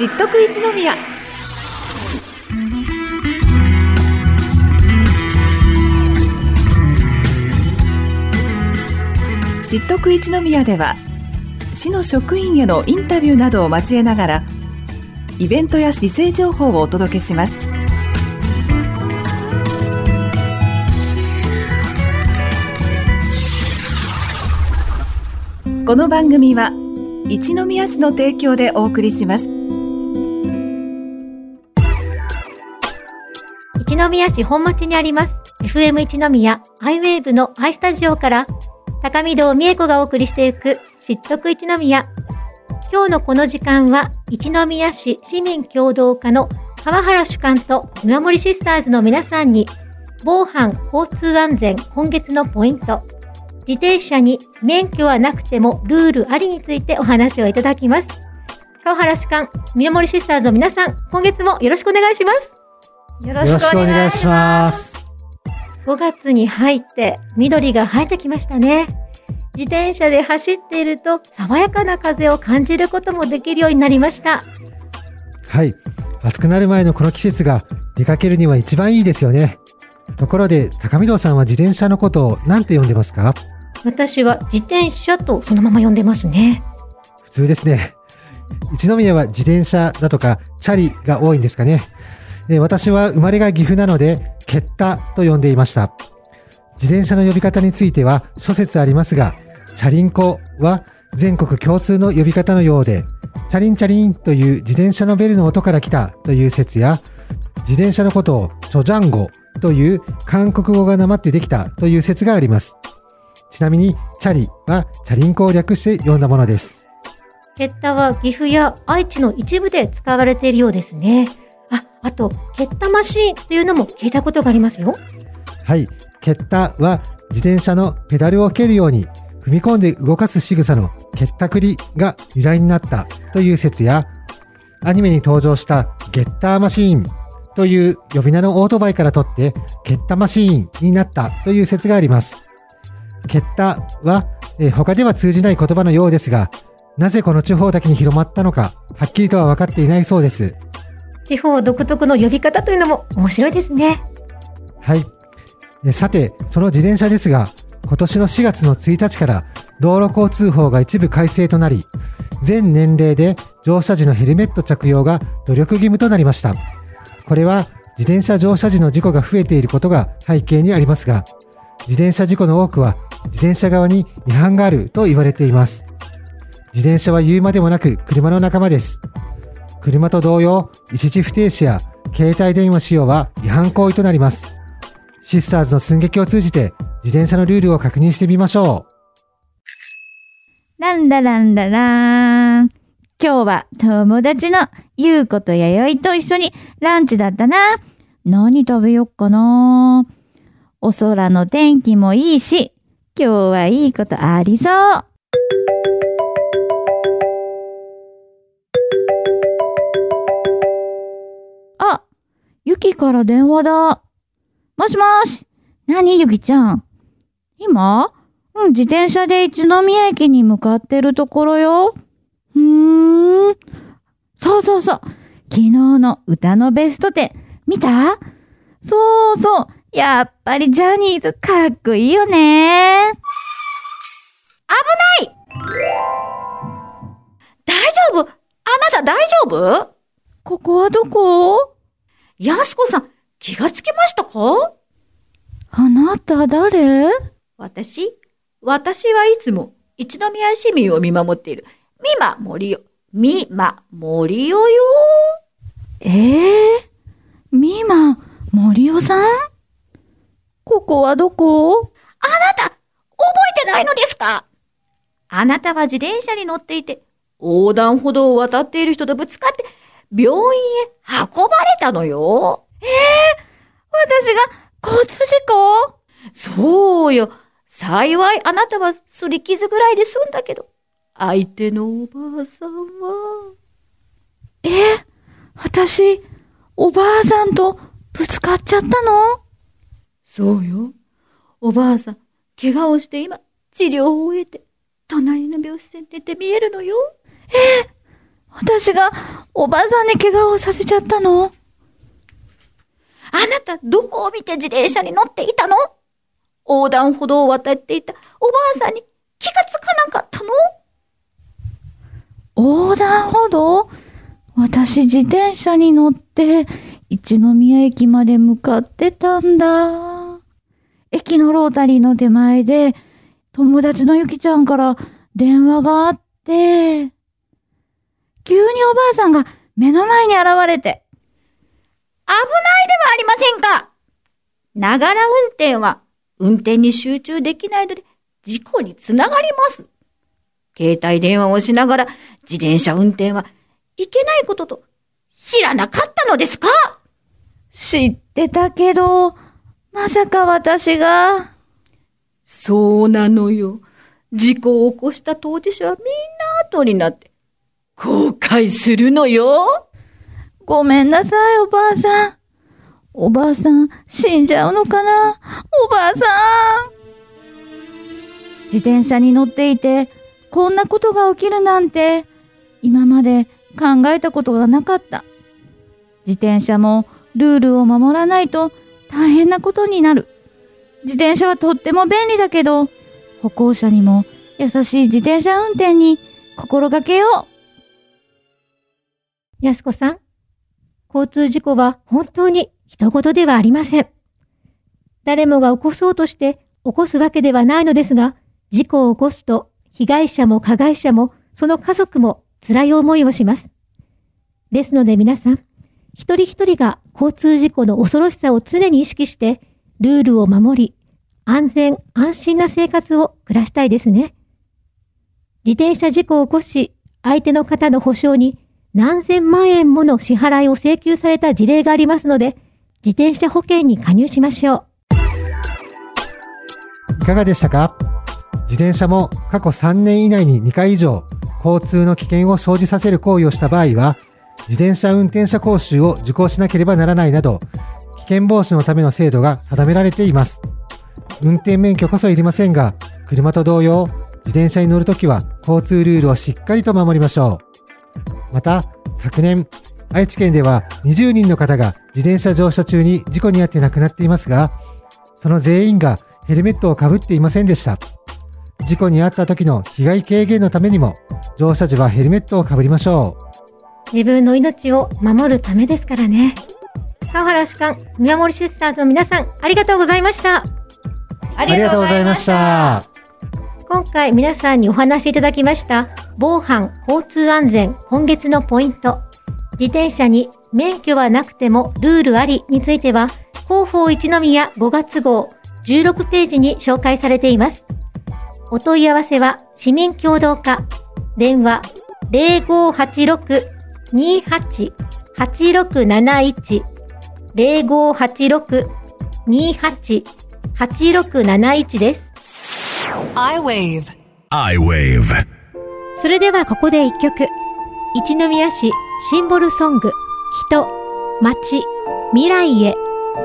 知っとく一宮。知っとく一宮では、市の職員へのインタビューなどを交えながら、イベントや市政情報をお届けします。この番組は一宮市の提供でお送りします。 一宮市本町にあります FM 一宮アイウェーブのアイスタジオから高見堂美恵子がお送りしていく知っとく一宮。今日のこの時間は一宮市市民協働課の川原主幹と見守りシスターズの皆さんに防犯交通安全今月のポイント、自転車に免許はなくてもルールありについてお話をいただきます。川原主幹、見守りシスターズの皆さん、今月もよろしくお願いします。 よろしくお願いします。 5月に入って緑が生えてきましたね。自転車で走っていると爽やかな風を感じることもできるようになりました。 はい、暑くなる前のこの季節が出かけるには一番いいですよね。ところで高見堂さんは自転車のことを何て呼んでますか？ 私は自転車とそのまま呼んでますね。 普通ですね。一宮は自転車だとかチャリが多いんですかね。私は生まれが岐阜なのでケッタと呼んでいました。自転車の呼び方については諸説ありますが、チャリンコは全国共通の呼び方のようで、チャリンチャリンという自転車のベルの音から来たという説や、自転車のことをチョジャンゴという韓国語がなまってできたという説があります。ちなみにチャリはチャリンコを略して呼んだものです。 ケッタは岐阜や愛知の一部で使われているようですね。あとケッタマシーンというのも聞いたことがありますよ。 はい、ケッタは自転車のペダルを蹴るように踏み込んで動かす仕草のケッタクリが由来になったという説や、アニメに登場したゲッターマシーンという呼び名のオートバイから取ってケッタマシーンになったという説があります。ケッタは、他では通じない言葉のようですが、なぜこの地方だけに広まったのかはっきりとは分かっていないそうです。 地方独特の呼び方というのも面白いですね。 はい。さて、その自転車ですが、今年の4月の1日から道路交通法が一部改正となり、全年齢で乗車時のヘルメット着用が努力義務となりました。これは自転車乗車時の事故が増えていることが背景にありますが、自転車事故の多くは自転車側に違反があると言われています。自転車は言うまでもなく車の仲間です。車と同様、一時不停止や携帯電話使用は違反行為となります。シスターズの寸劇を通じて自転車のルールを確認してみましょう。 ランラランララーン。今日は友達のゆうことやよいと一緒にランチだったな。何食べよっかな。お空の天気もいいし、今日はいいことありそう。あ、ゆきから電話だ。もしもし。何ゆきちゃん。今？自転車で一宮駅に向かってるところよ。そうそうそう。昨日の歌のベスト10見た？そうそう。やっぱりジャニーズかっこいいよね。 危ない！大丈夫？あなた大丈夫？ ここはどこ？ やすこさん、気がつきましたか？ あなた誰？ 私はいつも一宮市民を見守っている美馬森代。美馬森代よ。 美馬森代さん？ここはどこ？ あなた、覚えてないのですか？あなたは自転車に乗っていて、横断歩道を渡っている人とぶつかって、病院へ運ばれたのよ。 私が交通事故？ そうよ。幸いあなたは擦り傷ぐらいで済んだけど、相手のおばあさんは。 私、おばあさんとぶつかっちゃったの？ そうよ。おばあさん、怪我をして今、治療を終えて、隣の病室で寝て見えるのよ。 私がおばあさんに怪我をさせちゃったの？ あなたどこを見て自転車に乗っていたの？横断歩道を渡っていたおばあさんに気がつかなかったの？ 横断歩道？私自転車に乗って一宮駅まで向かってたんだ。駅のロータリーの手前で友達のゆきちゃんから電話があって、急におばあさんが目の前に現れて、 危ないではありませんか。ながら運転は運転に集中できないので事故につながります。携帯電話をしながら自転車運転はいけないことと知らなかったのですか？ 知ってたけど、まさか私が。 そうなのよ。事故を起こした当事者はみんな後になって後悔するのよ。 ごめんなさい、おばあさん。おばあさん、死んじゃうのかな？おばあさん。自転車に乗っていて、こんなことが起きるなんて、今まで考えたことがなかった。自転車もルールを守らないと大変なことになる。自転車はとっても便利だけど、歩行者にも優しい自転車運転に心がけよう。やすこさん、交通事故は本当に人事ではありません。誰もが起こそうとして起こすわけではないのですが、事故を起こすと被害者も加害者もその家族も辛い思いをします。ですので皆さん、一人一人が交通事故の恐ろしさを常に意識して、ルールを守り、安全安心な生活を暮らしたいですね。自転車事故を起こし、相手の方の保証に何千万円もの支払いを請求された事例がありますので、自転車保険に加入しましょう。いかがでしたか？自転車も過去3年以内に2回以上、交通の危険を生じさせる行為をした場合は、自転車運転者講習を受講しなければならないなど、危険防止のための制度が定められています。運転免許こそいりませんが、車と同様、自転車に乗るときは交通ルールをしっかりと守りましょう。また、昨年、愛知県では20人の方が自転車乗車中に事故に遭って亡くなっていますが、その全員がヘルメットをかぶっていませんでした。事故に遭った時の被害軽減のためにも、乗車時はヘルメットをかぶりましょう。 自分の命を守るためですからね。川原主幹、宮森シスターズの皆さん、ありがとうございました。 ありがとうございました。 今回皆さんにお話しいただきました防犯交通安全今月のポイント、自転車に免許はなくてもルールありについては広報一宮5月号16ページに紹介されています。お問い合わせは市民協働課、電話 0586-28-8671 0586-28-8671 です。 iWave。 それではここで一曲。一宮市シンボルソング、人、街、未来へ。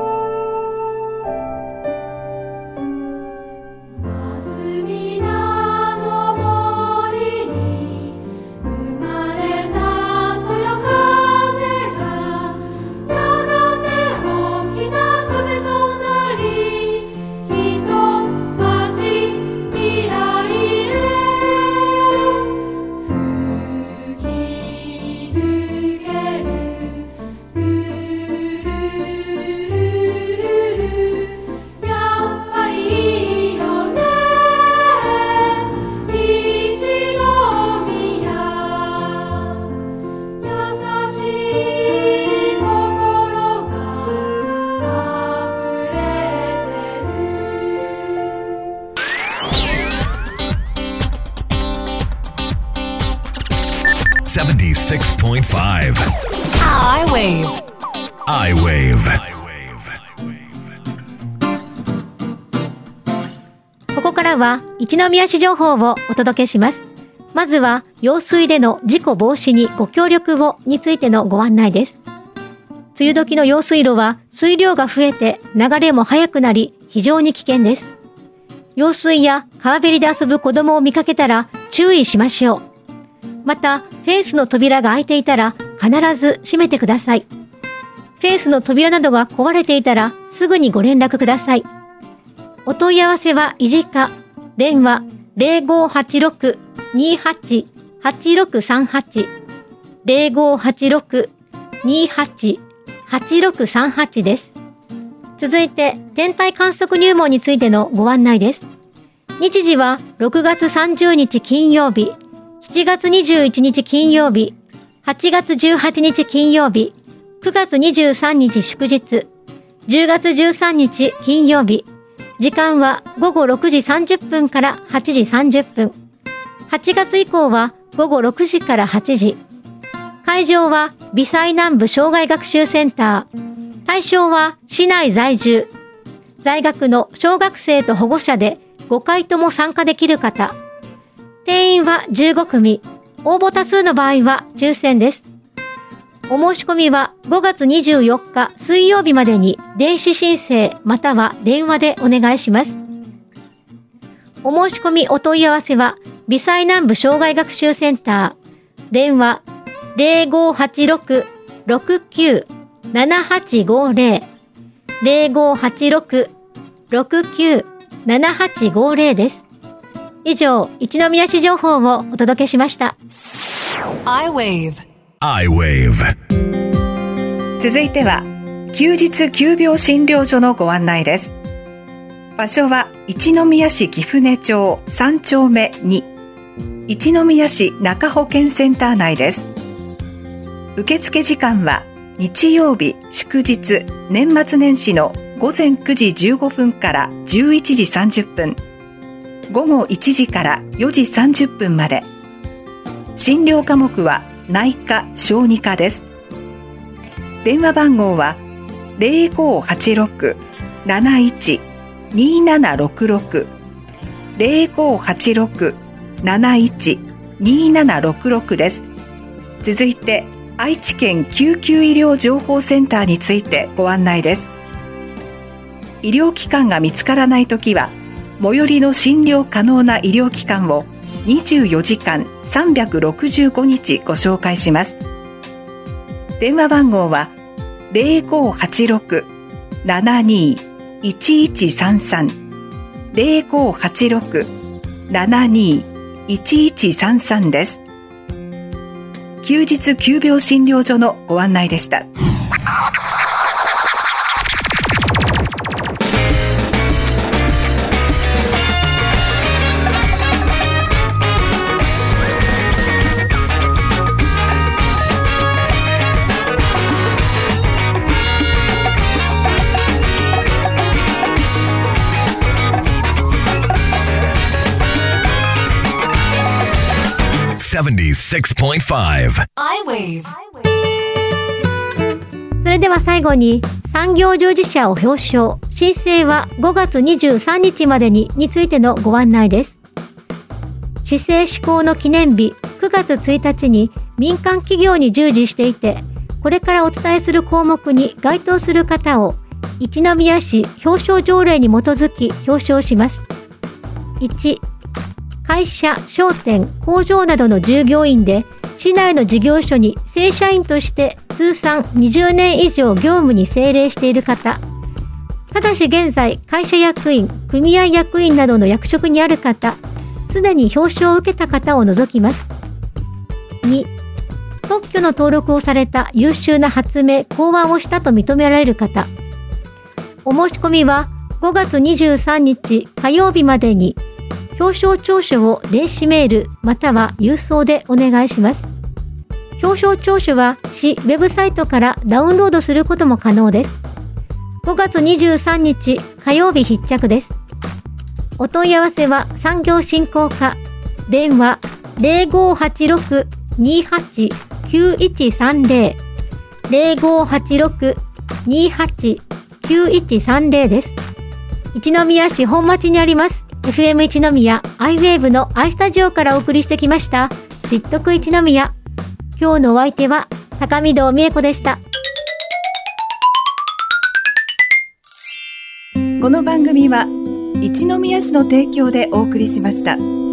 76.5 iWave。 ここからは一宮市情報をお届けします。まずは用水での事故防止にご協力をについてのご案内です。梅雨時の用水路は水量が増えて流れも速くなり非常に危険です。用水や川べりで遊ぶ子供を見かけたら注意しましょう。 また、フェンスの扉が開いていたら必ず閉めてください。フェンスの扉などが壊れていたらすぐにご連絡ください。お問い合わせは維持課、電話 0586-28-8638 0586-28-8638 です。続いて、天体観測入門についてのご案内です。日時は6月30日金曜日、7月21日金曜日、8月18日金曜日、9月23日祝日、10月13日金曜日、時間は午後6時30分から8時30分。8月以降は午後6時から8時。会場は微細南部障害学習センター。対象は市内在住。在学の小学生と保護者で5回とも参加できる方。定員は15組。応募多数の場合は抽選です。お申し込みは5月24日水曜日までに電子申請または電話でお願いします。お申し込みお問い合わせは微細南部障害学習センター。電話 0586-697850 0586-697850 です。以上、一宮市情報をお届けしました。 I-Wave。 続いては休日急病診療所のご案内です。場所は一宮市貴船町3丁目2、一宮市中保健センター内です。受付時間は日曜日祝日年末年始の午前9時15分から11時30分、午後1時から4時30分まで。診療科目は内科・小児科です。電話番号は 0586-71-2766 0586-71-2766 です。続いて愛知県救急医療情報センターについてご案内です。医療機関が見つからないときは最寄りの診療可能な医療機関を24時間365日ご紹介します。電話番号は 0586-72-1133 0586-72-1133 です。休日急病診療所のご案内でした。 76.5 I-Wave。 それでは最後に産業従事者を表彰、申請は5月23日までについてのご案内です。施政施行の記念日9月1日に民間企業に従事していて、これからお伝えする項目に該当する方を一宮市表彰条例に基づき表彰します。1、会社、商店、工場などの従業員で市内の事業所に正社員として通算20年以上業務に精励している方、ただし現在会社役員、組合役員などの役職にある方、すでに表彰を受けた方を除きます。2、特許の登録をされた優秀な発明・考案をしたと認められる方。お申し込みは5月23日火曜日までに表彰調書を電子メールまたは郵送でお願いします。表彰調書は市ウェブサイトからダウンロードすることも可能です。5月23日火曜日必着です。お問い合わせは産業振興課、電話 0586-28-9130 0586-28-9130 です。一宮市本町にありますFM 一宮 I-Wave の I スタジオからお送りしてきました知っとく一宮。今日のお相手は高見堂美恵子でした。 この番組は一宮市の提供でお送りしました。